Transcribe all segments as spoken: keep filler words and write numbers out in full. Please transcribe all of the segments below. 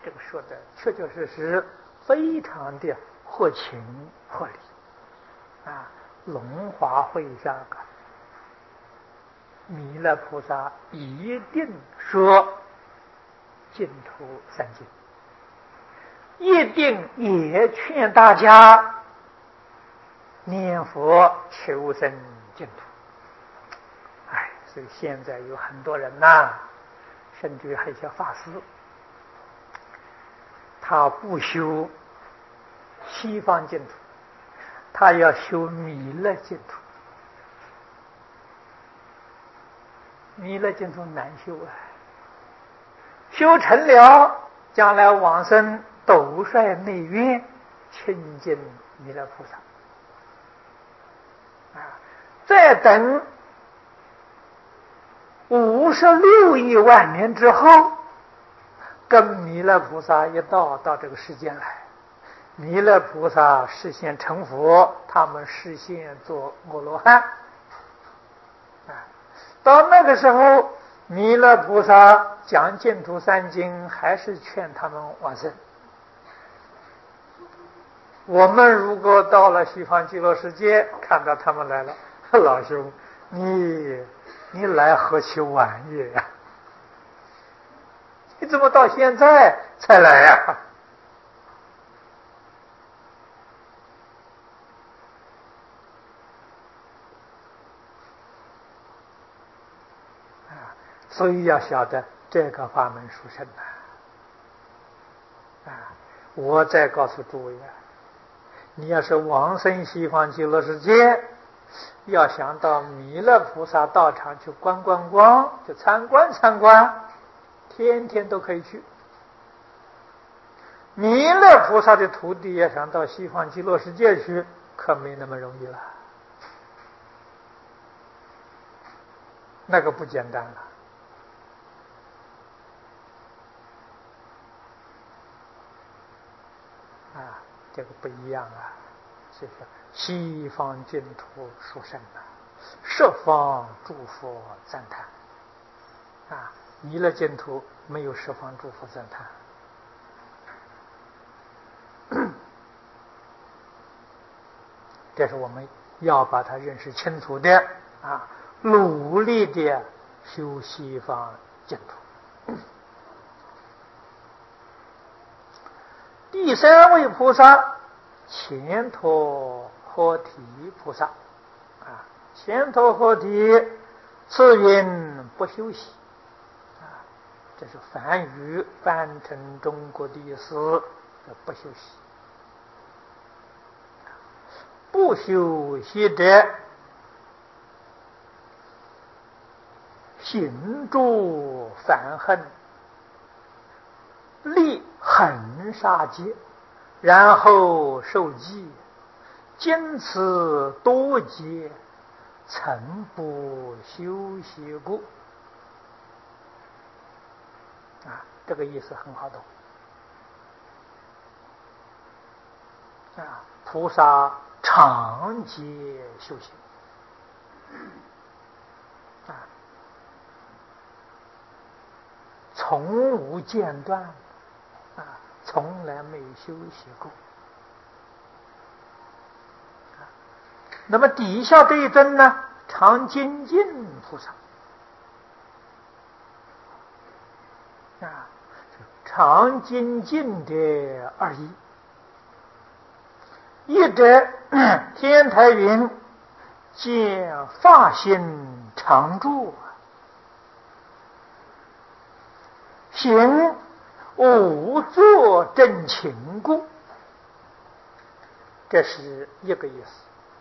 这个说的确确实实非常的合情合理啊。龙华会上啊，弥勒菩萨一定说净土三经，一定也劝大家念佛求生净土。哎，所以现在有很多人呐、啊，甚至还有些法师，他不修西方净土，他要修弥勒净土。弥勒净土难修啊，修成了，将来往生斗率内院，亲近弥勒菩萨啊，再等五十六亿万年之后，跟弥勒菩萨一道到这个世间来，弥勒菩萨实现成佛，他们实现做阿罗汉啊。到那个时候，弥勒菩萨讲净土三经，还是劝他们往生。我们如果到了西方极乐世界，看到他们来了，老兄，你你来何其晚也呀、啊？你怎么到现在才来呀、啊？所以要晓得这个法门殊胜啊！啊，我再告诉诸位啊，你要是往生西方极乐世界，要想到弥勒菩萨道场去观观光，去参观参观，天天都可以去。弥勒菩萨的徒弟要想到西方极乐世界去，可没那么容易了，那个不简单了啊，这个不一样啊。所以说西方净土殊胜啊，十方诸佛赞叹啊，弥勒净土没有十方诸佛赞叹。这是我们要把它认识清楚的啊，努力的修西方净土。第三位菩萨，乾陀诃提菩萨啊，乾陀诃提次云不修习啊，这是梵语翻成中国的意思，不修习。不修习者，行诸反恨，立恒杀劫，然后受记，今此多劫，曾不修习故。啊，这个意思很好懂啊，菩萨常劫修行啊，从无间断啊，从来没休息过啊。那么底下这一尊呢，常精进菩萨啊，常精进的二义。一者天台云，见法心常住，行无作正勤故，这是一个意思。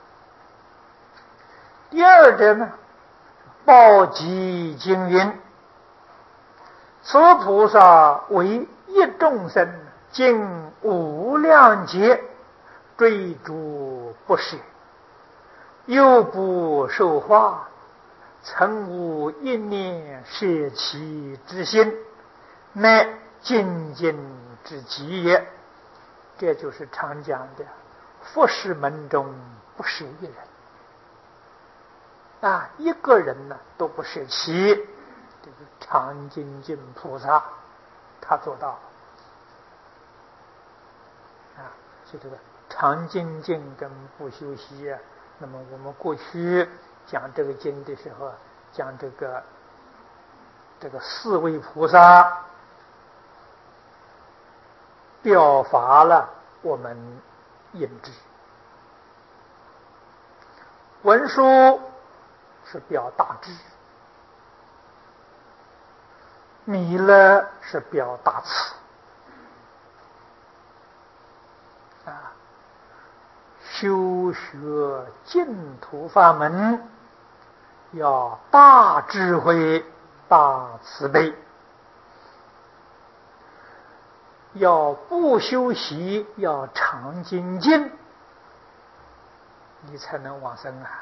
第二者呢，报集经云，此菩萨为一众生，经无量劫，追逐不舍，又不受化，曾无一念舍弃之心，乃精进之极也。这就是常讲的佛事门中不舍一人啊，一个人呢都不舍弃。这个常精进菩萨他做到了就这个常精进跟不修习啊。那么我们过去讲这个经的时候，讲这个这个四位菩萨表法了我们引知。文殊是表大智，弥勒是表大慈啊。修学净土法门要大智慧大慈悲，要不修习要常精进，你才能往生啊！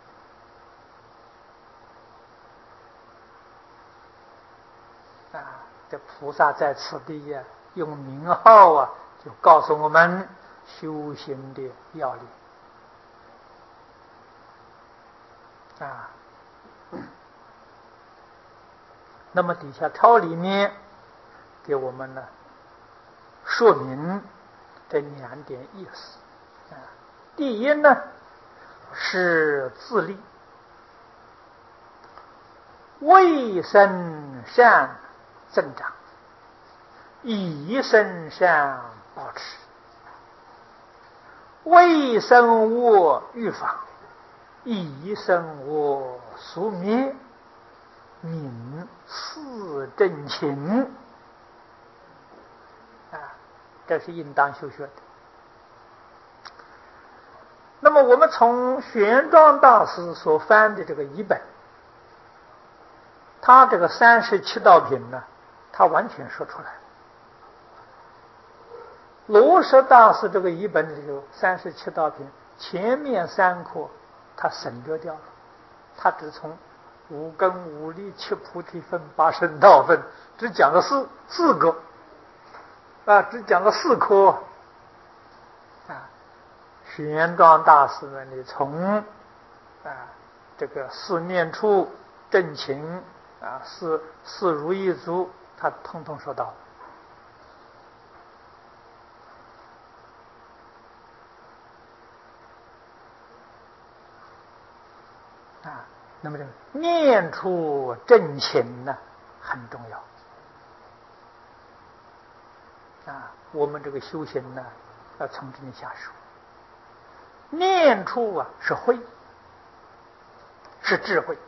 啊，这菩萨在此地呀、啊，用名号啊，就告诉我们修行的要领啊。那么底下抄里面给我们呢说明这两点意思啊。第一呢是自利，未生善增长，已生善保持，未生恶预防，已生恶速灭，名四正勤啊，这是应当修学的。那么我们从玄奘大师所翻的这个译本，他这个三十七道品呢，他完全说出来了。罗什大师这个译本里头三十七道品前面三课他省略掉了，他只从五根五力七菩提分八圣道分只讲了四四个啊，只讲了四科啊。玄奘大师呢，你从啊这个四念处正勤啊四四如意足，他通通说到啊。那么这个念处正勤呢很重要啊。我们这个修行呢，要从这里下手。念处啊是慧，是智慧，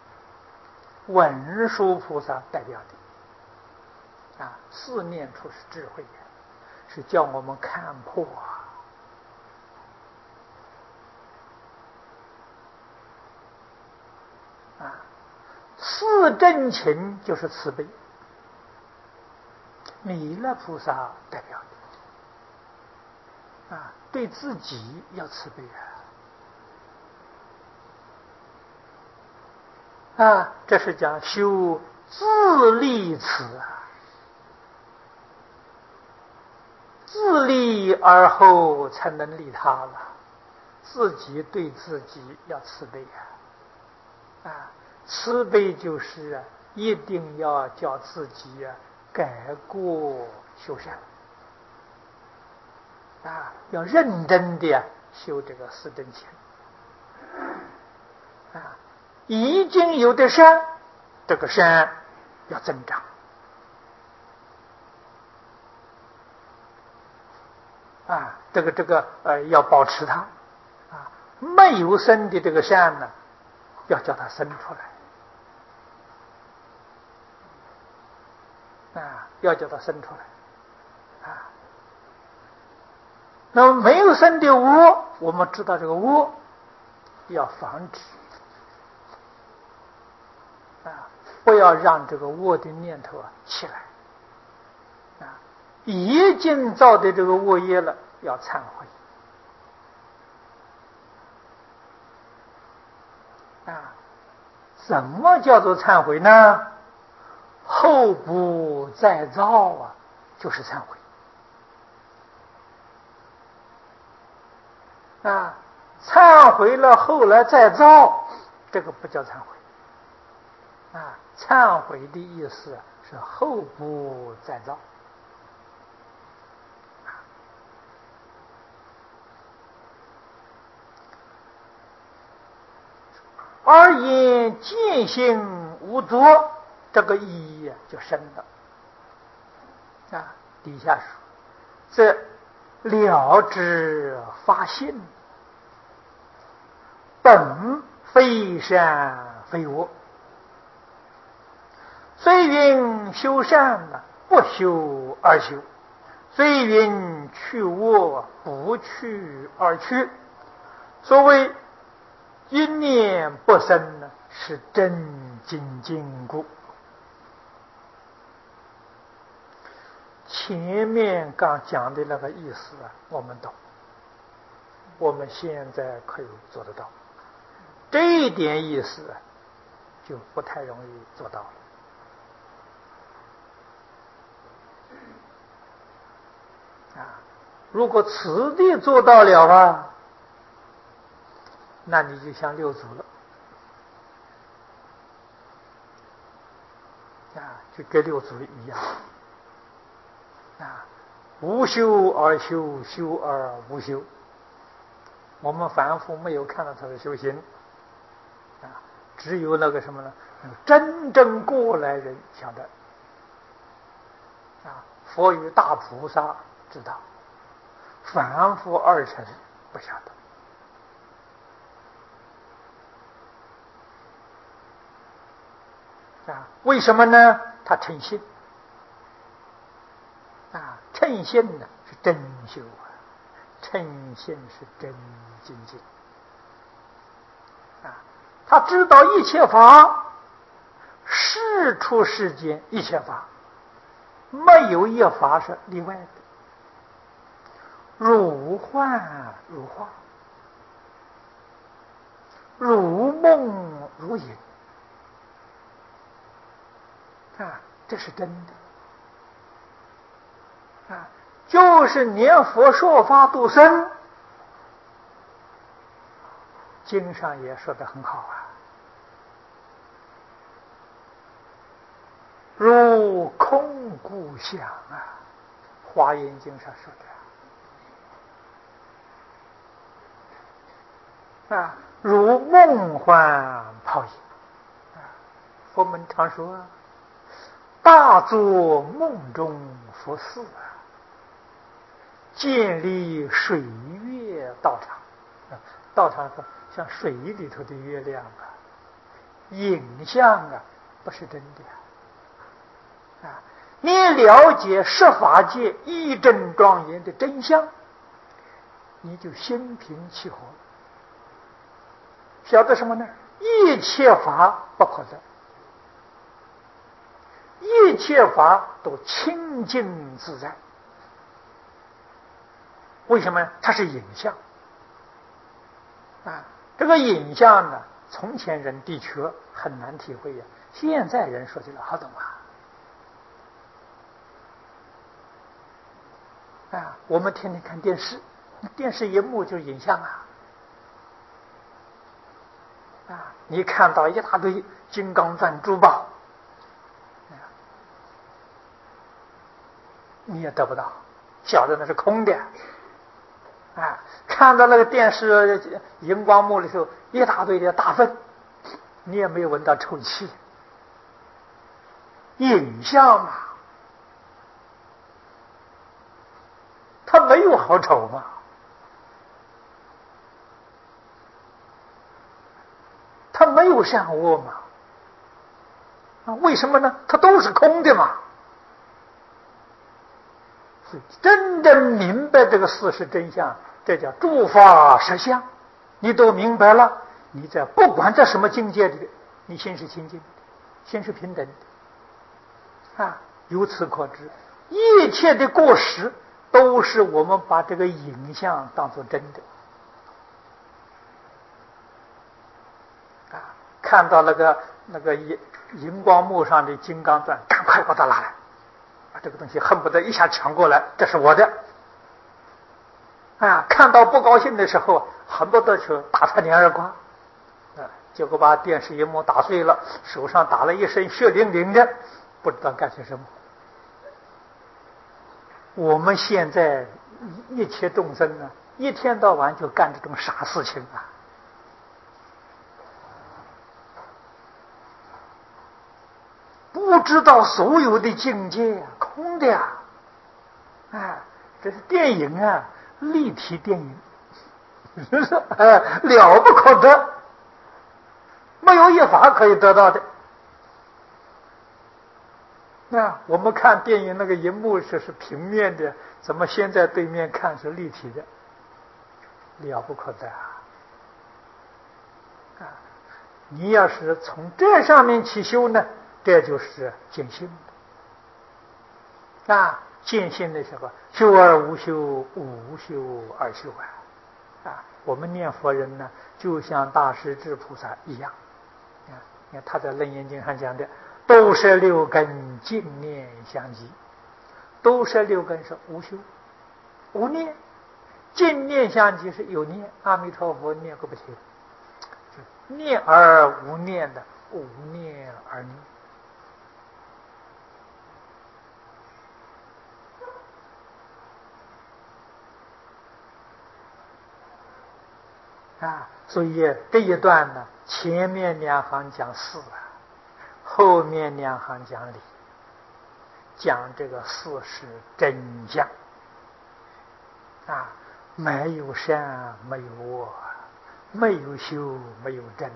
文殊菩萨代表的啊。四念处是智慧，是叫我们看破啊。啊，四正勤就是慈悲，弥勒菩萨代表的啊，对自己要慈悲啊。啊，这是讲修自利慈啊，自利而后才能利他了。自己对自己要慈悲啊，啊，慈悲就是啊，一定要叫自己啊改过修善啊，要认真的、啊、修这个四正勤啊。已经有的善，这个善要增长啊，这个这个呃要保持它啊。没有生的这个善呢，要叫它生出来啊，要叫它生出来啊。那么没有生的恶，我们知道这个恶要防止啊，不要让这个恶的念头啊起来啊。已经造的这个恶业了，要忏悔啊。什么叫做忏悔呢？后不再造啊，就是忏悔啊。忏悔了后来再造，这个不叫忏悔啊。忏悔的意思是后不再造而言见行无作，这个意义就深了啊。底下说，这了知发现，本非善非恶，虽云修善不修而修，虽云去恶不去而去。所谓一念不生呢，是真经禁故。前面刚讲的那个意思啊，我们懂，我们现在可以做得到。这一点意思啊，就不太容易做到了。啊，如果此地做到了啊，那你就像六祖了，啊，就跟六祖一样，啊，无修而修，修而无修。我们凡夫没有看到他的修行，啊，只有那个什么呢？真正过来人晓得，啊，佛与大菩萨知道，凡夫二乘不晓得。啊，为什么呢？他称心啊，称心呢是真修啊，称心是真精进啊。他知道一切法，事出世间一切法，没有一法是例外的，如幻如化，如梦如影。啊，这是真的啊！就是念佛说法度生，经上也说得很好啊，如空故想啊，华严经上说的啊，如梦幻泡影啊。佛门常说啊，大作梦中佛事啊，建立水月道场啊，道场说像水里头的月亮啊，影像啊，不是真的啊。你了解十法界一真庄严的真相，你就心平气和，晓得什么呢？一切法不可得，一切法都清净自在。为什么？它是影像啊！这个影像呢，从前人的确很难体会呀，现在人说起来好懂啊！啊，我们天天看电视，电视一幕就是影像啊！啊，你看到一大堆金刚钻珠宝，你也得不到，晓得那是空的。啊，看到那个电视荧光幕里头一大堆的大粪，你也没有闻到臭气。影像嘛，它没有好丑嘛，它没有善恶嘛，啊，为什么呢？它都是空的嘛。真正明白这个事实真相，这叫诸法实相。你都明白了，你在不管在什么境界里，你心是清净的，心是平等的啊。由此可知，一切的过失都是我们把这个影像当作真的啊。看到那个那个荧荧光幕上的金刚钻，赶快把它拿来。这个东西恨不得一下抢过来，这是我的啊！看到不高兴的时候，恨不得去打他两耳光啊！结果把电视荧幕打碎了，手上打了一身血淋淋的，不知道干些什么。我们现在一切众生呢，一天到晚就干这种傻事情啊！ 知道所有的境界啊，空的呀！啊，这是电影啊，立体电影，是是？哎，了不可得，没有一法可以得到的。那我们看电影那个荧幕是是平面的，怎么现在对面看是立体的？了不可得啊！啊，你要是从这上面去修呢，这就是见性啊！见性的时候，修而无修，无修而修啊！啊，我们念佛人呢，就像大势至菩萨一样啊！你看他在《楞严经》上讲的，都是六根净念相继，都是六根是无修无念，净念相继是有念。阿弥陀佛念个不停，念而无念的，无念而念。啊，所以这一段呢，前面两行讲事啊，后面两行讲理，讲这个事是真相啊，没有善，没有恶，没有修，没有正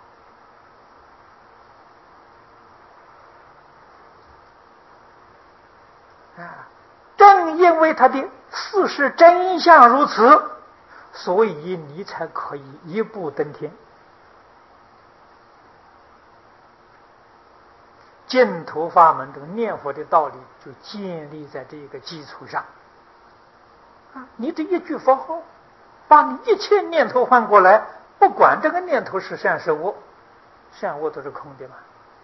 啊！啊，正因为他的事是真相如此，所以你才可以一步登天。净土法门这个念佛的道理就建立在这个基础上啊！你这一句佛号，把你一切念头换过来，不管这个念头是善是恶，善恶都是空的嘛。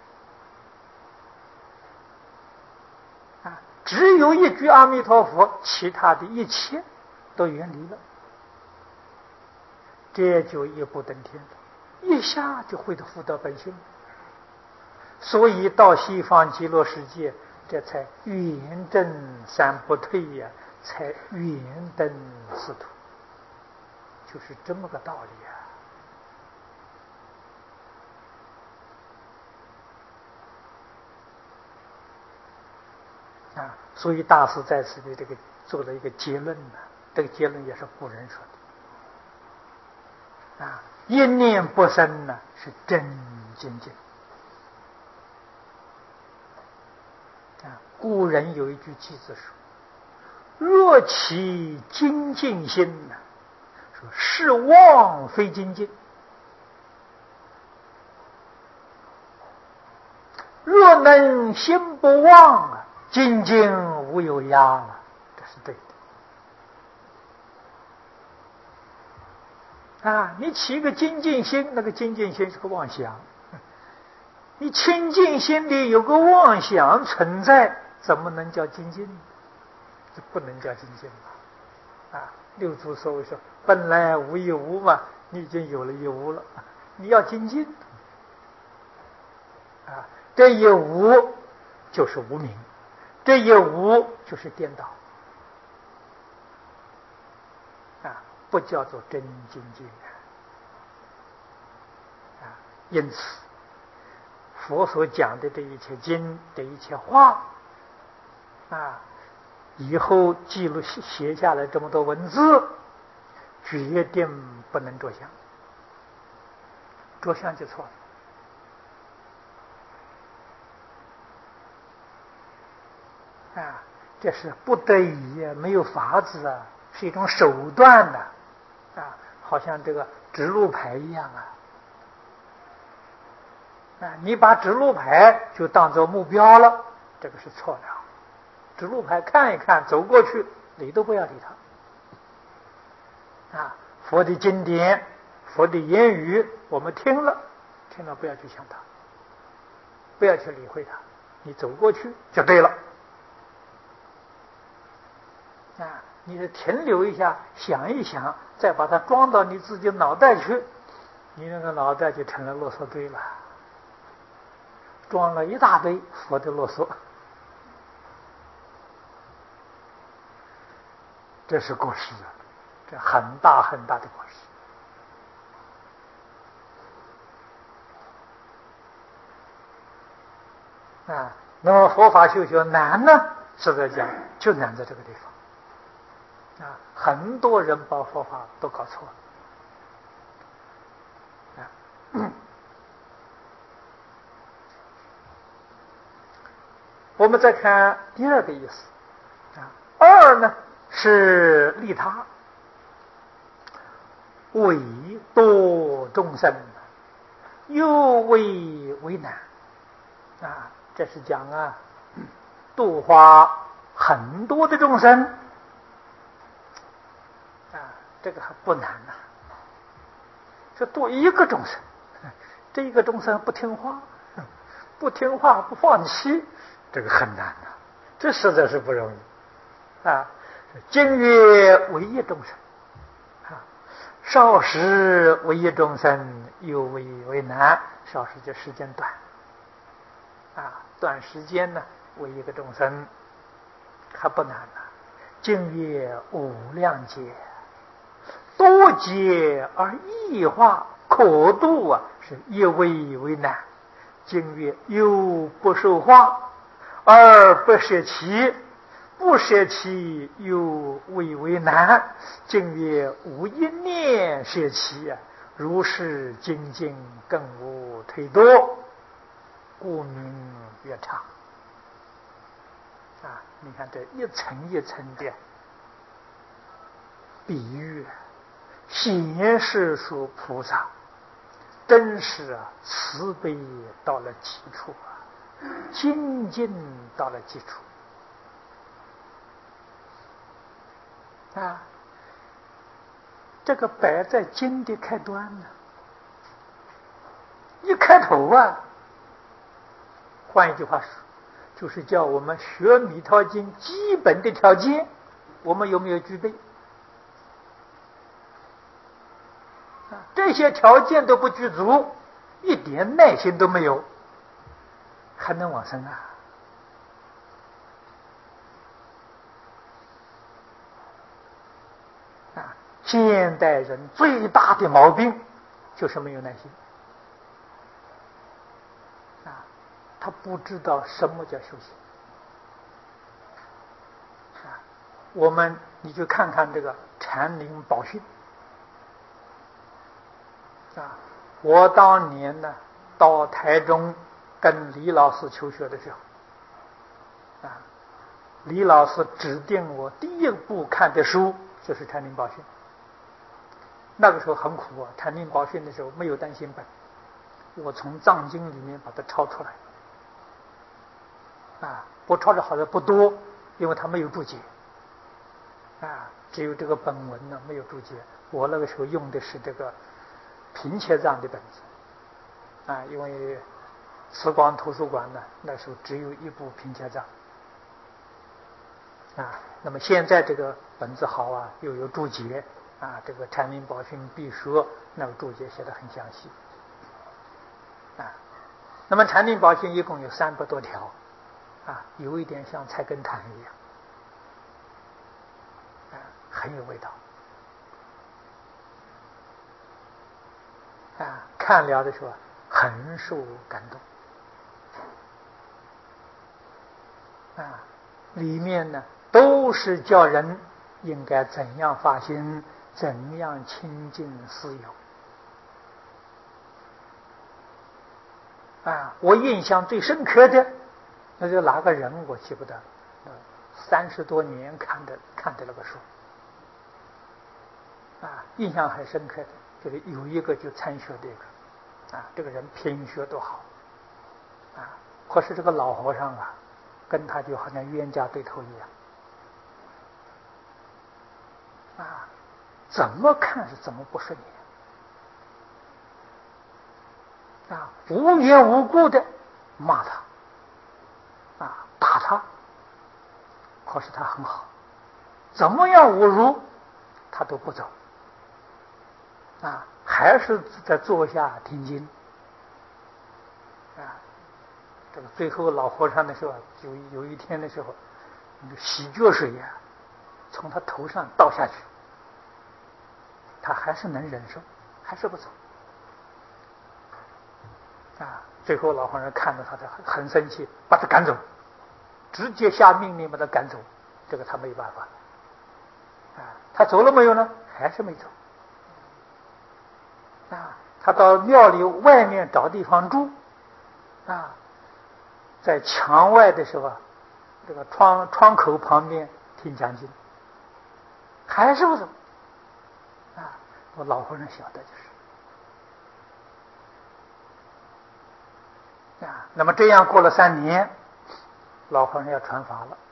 啊，只有一句阿弥陀佛，其他的一切都远离了。这就一步登天了，一下就回到复得本性。所以到西方极乐世界，这才圆正三不退呀、啊，才圆登四土，就是这么个道理啊！啊，所以大师在此的这个做了一个结论呢，这个结论也是古人说的啊，一念不生呢是真精进。啊，古人有一句偈子说：“若其精进心呢，说是妄非精进；若能心不妄啊，精进无有涯了。”这是对的。啊，你起个精进心，那个精进心是个妄想。你清净心里有个妄想存在，怎么能叫精进？这不能叫精进嘛！啊，六祖所谓说本来无一物嘛，你已经有了一物了，你要精进啊！这一无就是无明，这一无就是颠倒啊，不叫做真精进啊！因此佛所讲的这一切经，这一切话啊，以后记录写下来这么多文字，决定不能着相，着相就错了啊！这是不得已，没有法子啊，是一种手段呐 啊, 啊，好像这个指路牌一样啊。啊，你把指路牌就当作目标了，这个是错的。指路牌看一看，走过去，理都不要理他。啊，佛的经典，佛的言语，我们听了，听了不要去想它，不要去理会它，你走过去就对了。啊，你是停留一下，想一想，再把它装到你自己脑袋去，你那个脑袋就成了啰嗦堆了。装了一大堆佛的啰嗦，这是过失啊，这很大很大的过失啊！ 那么佛法修学难呢？实在讲，就难在这个地方啊！很多人把佛法都搞错了啊。我们再看第二个意思啊，二呢是利他，为多众生，又为为难啊。这是讲啊，度化很多的众生啊，这个还不难呐、啊。这度一个众生，这一个众生不听话，不听话不放弃，这个很难呐、啊，这实在是不容易啊。今曰为一众生啊，少时为一众生，又为为难。少时就时间短啊，短时间呢为一个众生还不难呢、啊。今曰无量劫，多劫而异化，可度啊，是一为为难。今曰又不受化，而不舍弃，不舍弃又为为难。今曰无一念舍弃啊，如是精进更无退多，故名曰常啊。你看这一层一层的比喻，显示出菩萨真是啊慈悲到了极处啊，精进到了极处啊。这个摆在经的开端呢，一开头啊，换一句话说，就是叫我们学弥陀经基本的条件，我们有没有具备？啊，这些条件都不具足，一点耐心都没有，还能往生啊？啊，现代人最大的毛病就是没有耐心啊，他不知道什么叫修行啊。我们你就看看这个禅林宝训啊，我当年呢到台中跟李老师求学的时候啊，李老师指定我第一部看的书就是禅林宝训。那个时候很苦啊，禅林宝训的时候没有单行本，我从藏经里面把它抄出来啊，我抄的好像不多，因为它没有注解啊，只有这个本文呢没有注解。我那个时候用的是这个平切藏的本子啊，因为慈光图书馆呢那时候只有一部平切藏啊。那么现在这个本子好啊，又有注解啊，这个禅林宝训必说那个注解写得很详细啊。那么禅林宝训一共有三百多条啊，有一点像菜根谭一样啊，很有味道啊，看了的时候很受感动啊，里面呢都是叫人应该怎样发心，怎样亲近师友啊。我印象最深刻的那就哪个人我记不得，三十多年看的看的那个书啊，印象很深刻的就是有一个就参学的一个啊，这个人品学都好啊，可是这个老和尚啊，跟他就好像冤家对头一样啊，怎么看是怎么不顺眼啊，无缘无故的骂他啊，打他，可是他很好，怎么样侮辱他都不走啊，还是在坐下听经啊。这个最后老和尚的时候，有有一天的时候，洗脚水呀、啊、从他头上倒下去，他还是能忍受，还是不走啊。最后老和尚看到他的很生气，把他赶走直接下命令把他赶走，这个他没办法。啊，他走了没有呢？还是没走。啊，他到庙里外面找地方住，啊，在墙外的时候，这个窗窗口旁边听讲经，还是不走。啊，我老和尚晓得就是。啊，那么这样过了三年，老和尚要传法了。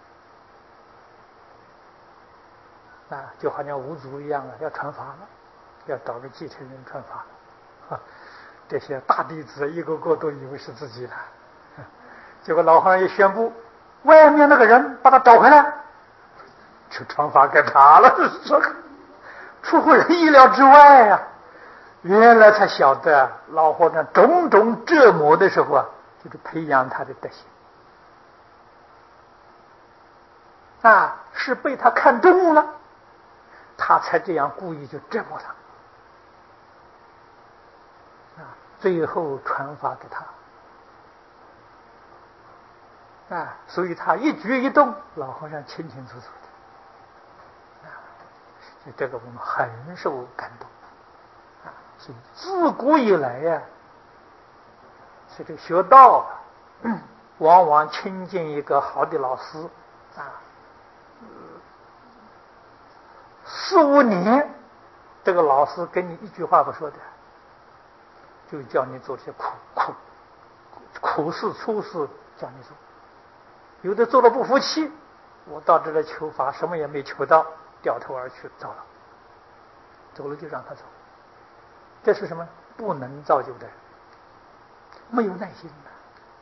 啊，就好像五祖一样啊，要传法了，要找个继承人传法了。这些大弟子一个个都以为是自己的，结果老和尚一宣布，外面那个人把他找回来，就传法给他了。这个出乎人意料之外呀、啊！原来才晓得老和尚种种折磨的时候啊，就是培养他的德行啊，是被他看中了。他才这样故意就折磨他，啊，最后传法给他，啊，所以他一举一动，老和尚清清楚楚的，啊，所以这个我们很受感动，啊，所以自古以来呀、啊，所以这个学道啊，嗯，往往亲近一个好的老师，啊。四五年，这个老师跟你一句话不说的，就叫你做这些苦苦苦事粗事，叫你做。有的做了不服气，我到这来求法，什么也没求到，掉头而去，走了。走了就让他走。这是什么？不能造就的人，没有耐心的，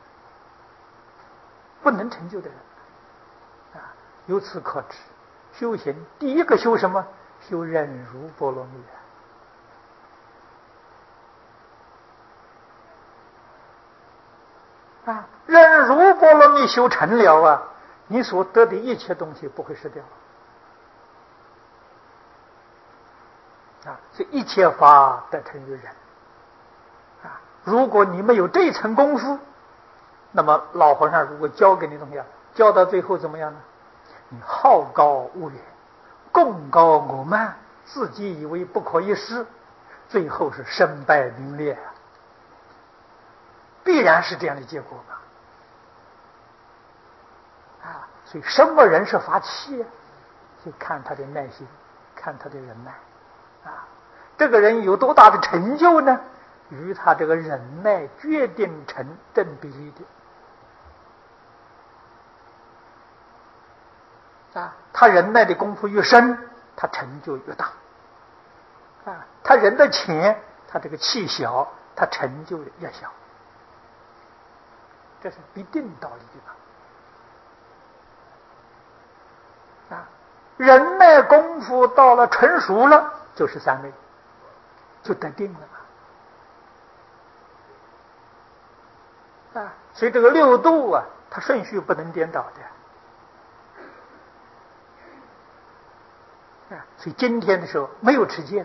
不能成就的人啊！由此可知。修行第一个修什么？修忍辱波罗蜜啊！忍辱波罗蜜修成了啊，你所得的一切东西不会失掉啊！所以一切法得成于忍啊！如果你没有这一层功夫，那么老和尚如果教给你东西啊，教到最后怎么样呢？你好高骛远，功高我慢，自己以为不可一世，最后是身败名裂，必然是这样的结果嘛！啊，所以什么人是发气啊？就看他的耐心，看他的忍耐啊。这个人有多大的成就呢？与他这个忍耐决定成正比例的。啊，他忍耐的功夫越深，他成就越大。啊，他忍得浅，他这个气小，他成就越小。这是必定道理的。啊，忍耐功夫到了成熟了，就是三昧，就得定了嘛。啊，所以这个六度啊，它顺序不能颠倒的。啊，所以今天的时候没有持戒的，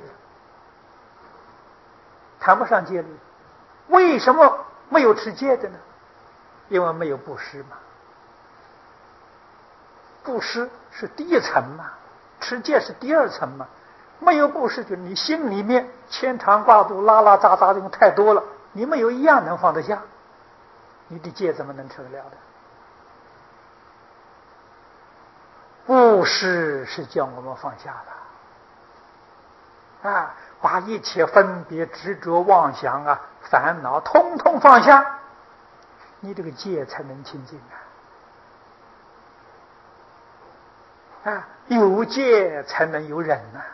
谈不上戒律。为什么没有持戒的呢？因为没有布施嘛。布施是第一层嘛，持戒是第二层嘛。没有布施，就你心里面牵肠挂肚、拉拉杂杂的东西太多了，你没有一样能放得下，你的戒怎么能持得了的？布施是叫我们放下的啊，把一切分别、执着、妄想啊、烦恼通通放下，你这个戒才能清净啊！啊，有戒才能有忍呐！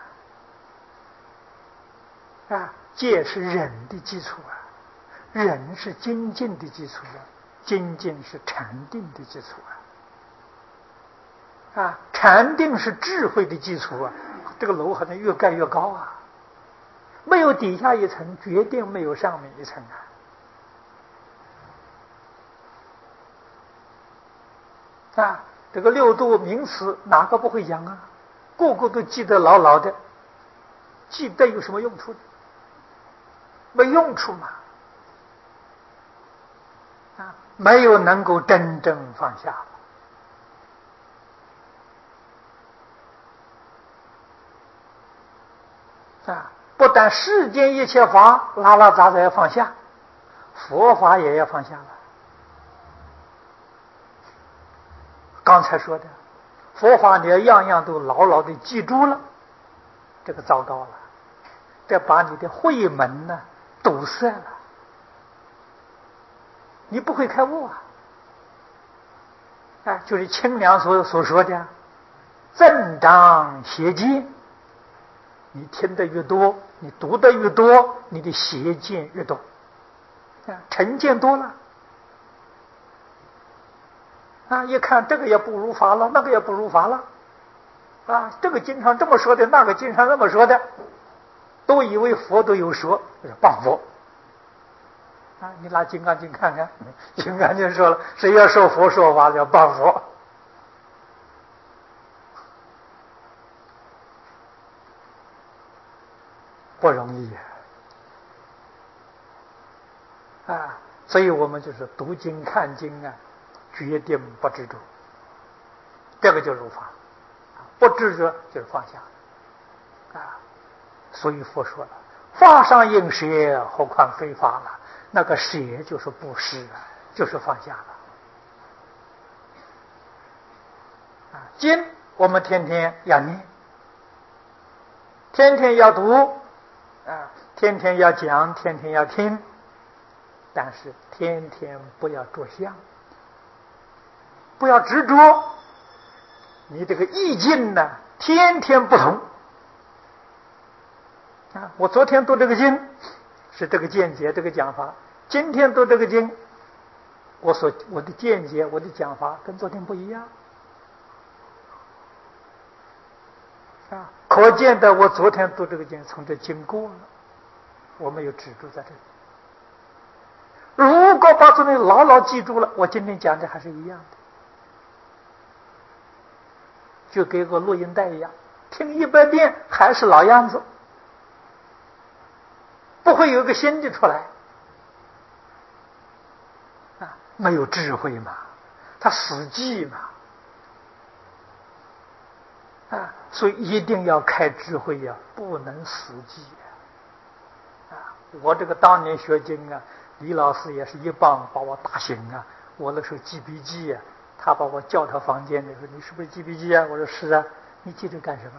啊，戒是忍的基础啊，忍是精进的基础啊，精进是禅定的基础啊。啊，禅定是智慧的基础啊！这个楼好像越盖越高啊，没有底下一层，决定没有上面一层啊！啊，这个六度名词哪个不会讲啊？个个都记得牢牢的，记得有什么用处？没用处嘛！啊，没有能够真正放下。 啊，不但世间一切法拉拉杂杂要放下，佛法也要放下了。刚才说的佛法，你要样样都牢牢的记住了，这个糟糕了，这把你的慧门呢堵塞了，你不会开悟啊！哎，就是清凉所所说的增长邪见，你听得越多，你读得越多，你的邪见越多，啊，成见多了。啊！一看这个也不如法了，那个也不如法了，啊！这个经常这么说的，那个经常那么说的，都以为佛都有说，谤佛。啊！你拿《金刚经》看看，《金刚经》说了，谁要说佛说法，叫谤佛。不容易啊！啊！所以我们就是读经看经啊，决定不执着，这个就入法，不执着就是放下啊。所以佛说了，法上应舍，何况非法了。那个舍就是布施，就是放下了啊。经我们天天要念，天天要读啊，天天要讲，天天要听，但是天天不要着相，不要执着，你这个意境呢，天天不同啊！我昨天读这个经是这个见解，这个讲法；今天读这个经，我所我的见解，我的讲法跟昨天不一样啊！可见的，我昨天读这个经，从这经过了，我没有执着在这里。如果把这东西牢牢记住了，我今天讲的还是一样的。就给个录音带一样，听一百遍还是老样子，不会有个新的出来啊！没有智慧嘛，他死记嘛啊！所以一定要开智慧呀、啊，不能死记啊！啊！我这个当年学经啊，李老师也是一棒把我打醒啊！我那时候记笔记啊。他把我叫到房间里说：“你是不是记笔记啊？”我说：“是啊。”你记这干什么？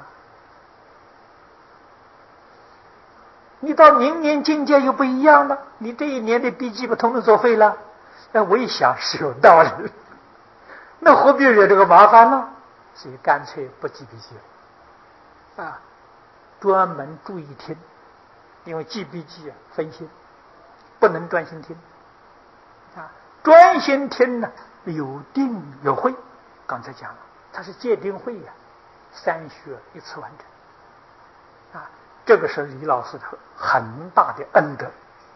你到明年境界又不一样了，你这一年的笔记不通通作废了。哎，我一想是有道理，那何必惹这个麻烦呢？所以干脆不记笔记了啊，专门注意听，因为记笔记啊分心，不能专心听啊，专心听呢。有定有慧，刚才讲了，它是戒定慧呀、啊，三学一次完成啊，这个是李老师的很大的恩德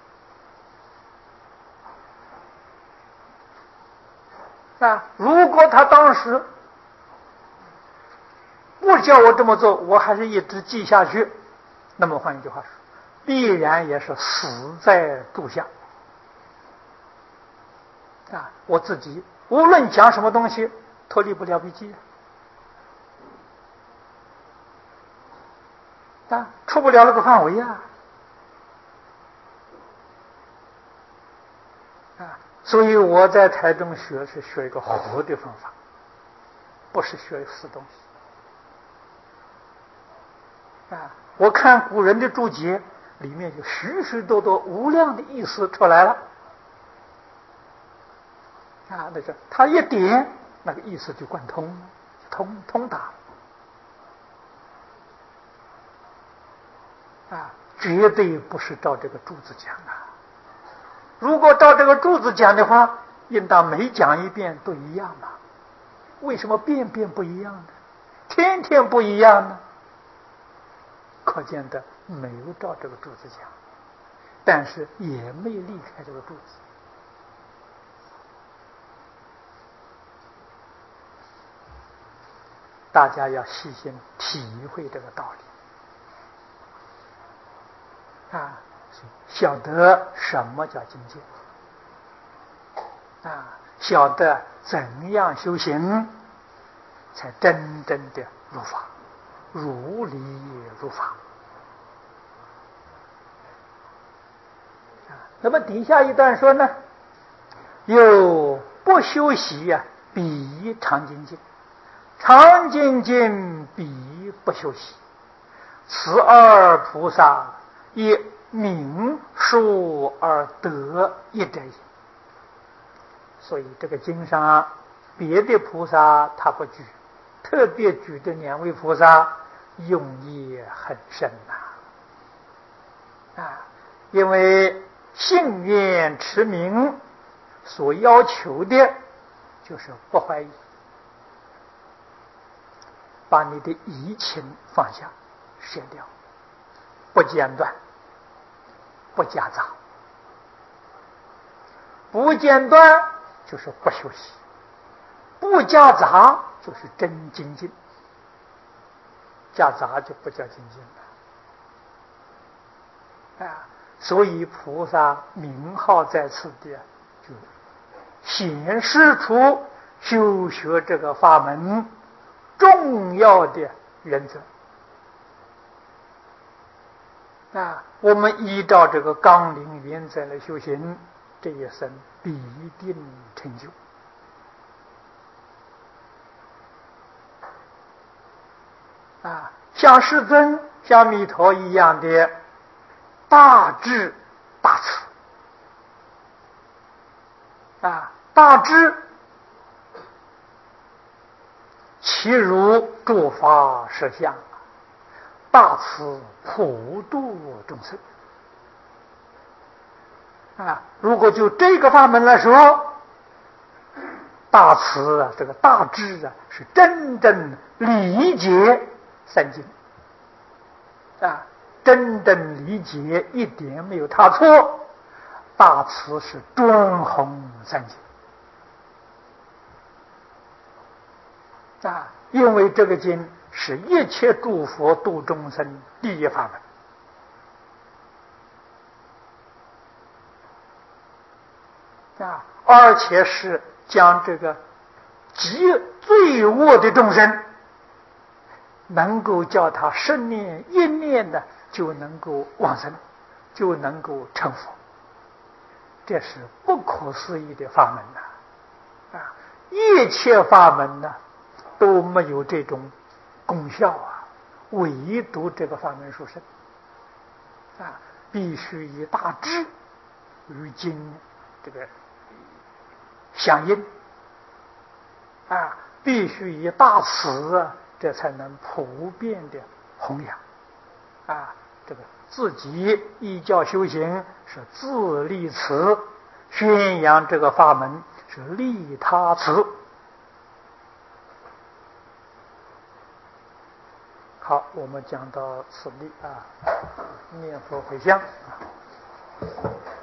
啊。如果他当时不叫我这么做，我还是一直记下去，那么换一句话说，必然也是死在住下啊，我自己。无论讲什么东西，脱离不了笔记啊，出不了那个范围啊啊！所以我在台中学是学一个活的方法，不是学死东西啊！我看古人的注解里面有许许多多无量的意思出来了。啊，那个他一点，那个意思就贯通了，通通达啊，绝对不是照这个柱子讲啊。如果照这个柱子讲的话，应当每讲一遍都一样嘛。为什么遍遍不一样呢？天天不一样呢？可见的没有照这个柱子讲，但是也没离开这个柱子。大家要细心体会这个道理啊，晓得什么叫境界啊，晓得怎样修行才真正的入法，如理如法那么底下一段说呢，有不修习呀、啊，比常精进，常精进比不修习，此二菩萨以名数而得一者也。所以这个经上别的菩萨他不举，特别举的两位菩萨用意很深呐、啊，啊，因为信愿持名所要求的就是不怀疑，把你的疑情放下，舍掉，不间断，不夹杂，不间断就是不休息，不夹杂就是真精进，夹杂就不叫精进了啊！所以菩萨名号在此地就显示出修学这个法门重要的原则啊！我们依照这个纲领原则来修行，这一生必定成就啊！像世尊、像弥陀一样的大智大慈啊，大智其如诸法实相，大慈普度众生啊！如果就这个法门来说，大慈啊，这个大智啊，是真正理解三经啊，真正理解一点没有差错。大慈是专弘三经啊，因为这个经是一切诸佛度众生第一法门啊，而且是将这个极罪恶的众生，能够叫他生念一念的就能够往生，就能够成佛，这是不可思议的法门呐！啊，一切法门呢都没有这种功效啊，唯独这个法门殊胜啊，必须以大智与经这个相应啊，必须以大慈啊，这才能普遍的弘扬啊。这个自己依教修行是自立慈，宣扬这个法门是利他慈。好，我们讲到此地啊，念佛回向。